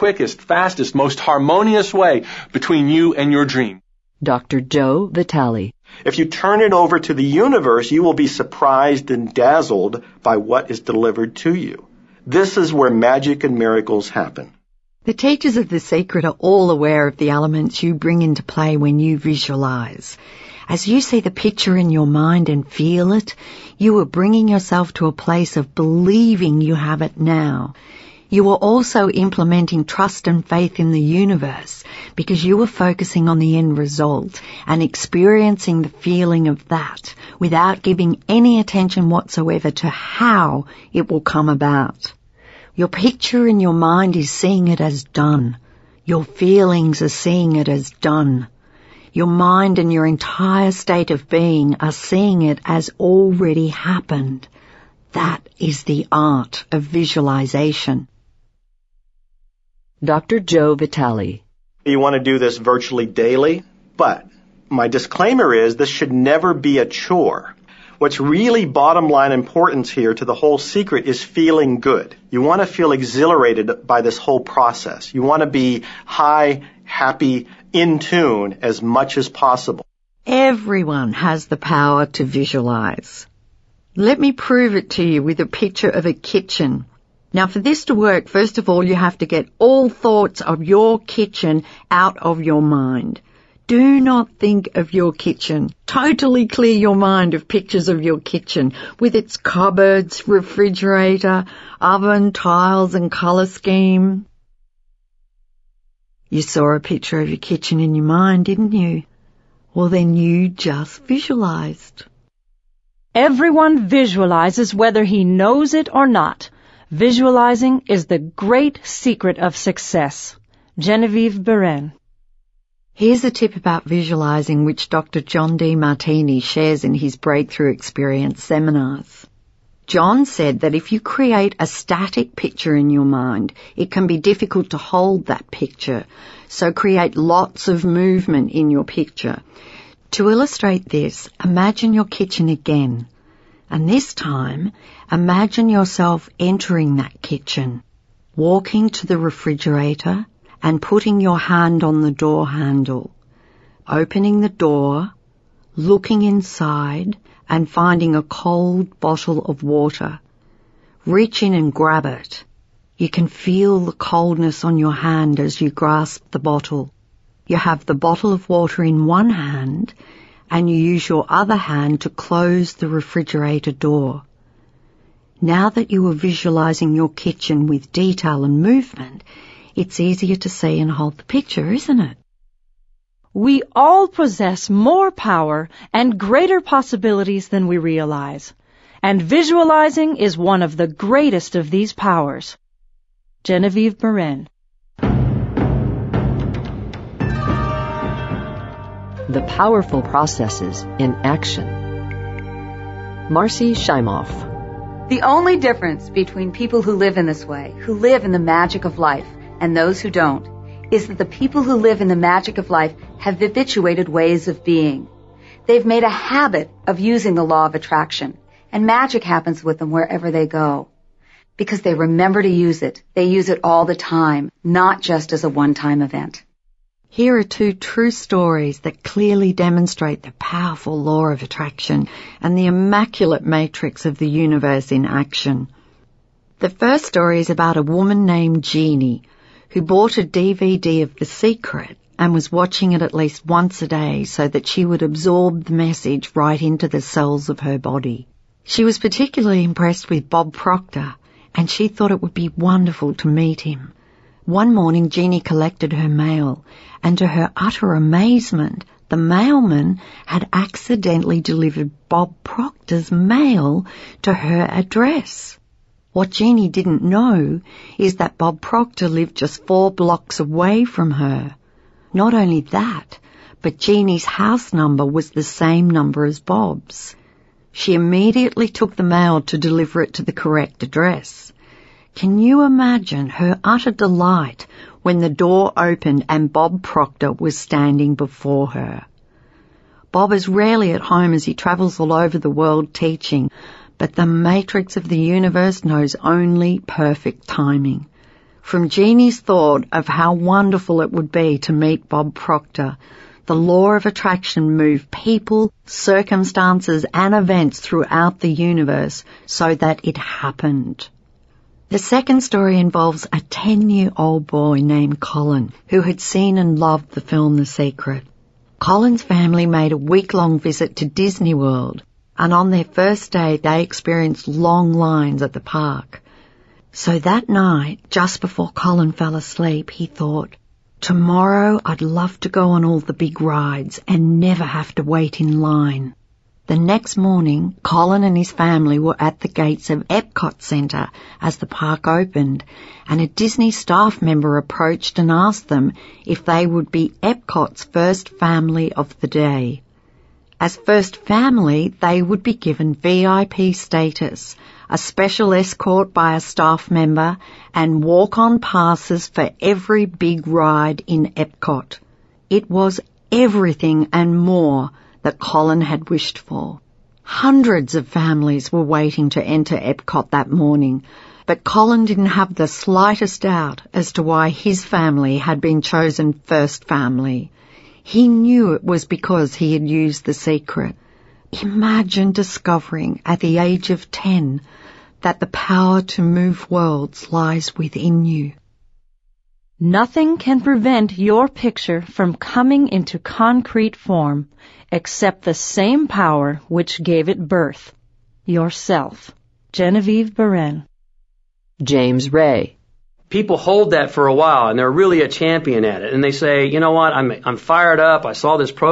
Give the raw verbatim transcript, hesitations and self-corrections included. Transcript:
quickest, fastest, most harmonious way between you and your dream. Doctor Joe Vitale. If you turn it over to the universe, you will be surprised and dazzled by what is delivered to you. This is where magic and miracles happen. The teachers of The Secret are all aware of the elements you bring into play when you visualize. As you see the picture in your mind and feel it, you are bringing yourself to a place of believing you have it now. You are also implementing trust and faith in the universe because you are focusing on the end result and experiencing the feeling of that without giving any attention whatsoever to how it will come about. Your picture in your mind is seeing it as done. Your feelings are seeing it as done. Your mind and your entire state of being are seeing it as already happened. That is the art of visualization. Doctor Joe Vitale. You want to do this virtually daily, but my disclaimer is this should never be a chore. What's really bottom line importance here to the whole secret is feeling good. You want to feel exhilarated by this whole process. You want to be high, happy, in tune as much as possible. Everyone has the power to visualize. Let me prove it to you with a picture of a kitchen. Now, for this to work, first of all, you have to get all thoughts of your kitchen out of your mind. Do not think of your kitchen. Totally clear your mind of pictures of your kitchen with its cupboards, refrigerator, oven, tiles and colour scheme. You saw a picture of your kitchen in your mind, didn't you? Well, then you just visualized. Everyone visualizes whether he knows it or not. Visualizing is the great secret of success. Genevieve Beren. Here's a tip about visualizing which Doctor John D. Martini shares in his Breakthrough Experience seminars. John said that if you create a static picture in your mind, it can be difficult to hold that picture, so create lots of movement in your picture. To illustrate this, imagine your kitchen again, and this time, imagine yourself entering that kitchen, walking to the refrigerator and putting your hand on the door handle, opening the door, looking inside, and finding a cold bottle of water. Reach in and grab it. You can feel the coldness on your hand as you grasp the bottle. You have the bottle of water in one hand, and you use your other hand to close the refrigerator door. Now that you are visualizing your kitchen with detail and movement, it's easier to see and hold the picture, isn't it? We all possess more power and greater possibilities than we realize, and visualizing is one of the greatest of these powers. Genevieve Beren. The Powerful Processes in Action. Marcy Shimoff. The only difference between people who live in this way, who live in the magic of life, and those who don't, is that the people who live in the magic of life have habituated ways of being. They've made a habit of using the law of attraction, and magic happens with them wherever they go. Because they remember to use it, they use it all the time, not just as a one-time event. Here are two true stories that clearly demonstrate the powerful law of attraction and the immaculate matrix of the universe in action. The first story is about a woman named Jeannie who bought a D V D of The Secret and was watching it at least once a day so that she would absorb the message right into the cells of her body. She was particularly impressed with Bob Proctor, and she thought it would be wonderful to meet him. One morning, Jeannie collected her mail, and to her utter amazement, the mailman had accidentally delivered Bob Proctor's mail to her address. What Jeannie didn't know is that Bob Proctor lived just four blocks away from her. Not only that, but Jeannie's house number was the same number as Bob's. She immediately took the mail to deliver it to the correct address. Can you imagine her utter delight when the door opened and Bob Proctor was standing before her? Bob is rarely at home as he travels all over the world teaching, but the matrix of the universe knows only perfect timing. From Jeannie's thought of how wonderful it would be to meet Bob Proctor, the law of attraction moved people, circumstances, and events throughout the universe so that it happened. The second story involves a ten-year-old boy named Colin who had seen and loved the film The Secret. Colin's family made a week-long visit to Disney World, and on their first day they experienced long lines at the park. So that night, just before Colin fell asleep, he thought, "Tomorrow I'd love to go on all the big rides and never have to wait in line." The next morning, Colin and his family were at the gates of Epcot Centre as the park opened, and a Disney staff member approached and asked them if they would be Epcot's first family of the day. As first family, they would be given V I P status, a special escort by a staff member, and walk-on passes for every big ride in Epcot. It was everything and more that Colin had wished for. Hundreds of families were waiting to enter Epcot that morning, but Colin didn't have the slightest doubt as to why his family had been chosen first family. He knew it was because he had used The Secret. Imagine discovering at the age of ten that the power to move worlds lies within you. Nothing can prevent your picture from coming into concrete form except the same power which gave it birth, yourself. Genevieve Beren. James Ray. People hold that for a while, and they're really a champion at it. And they say, you know what, I'm I'm fired up. I saw this program.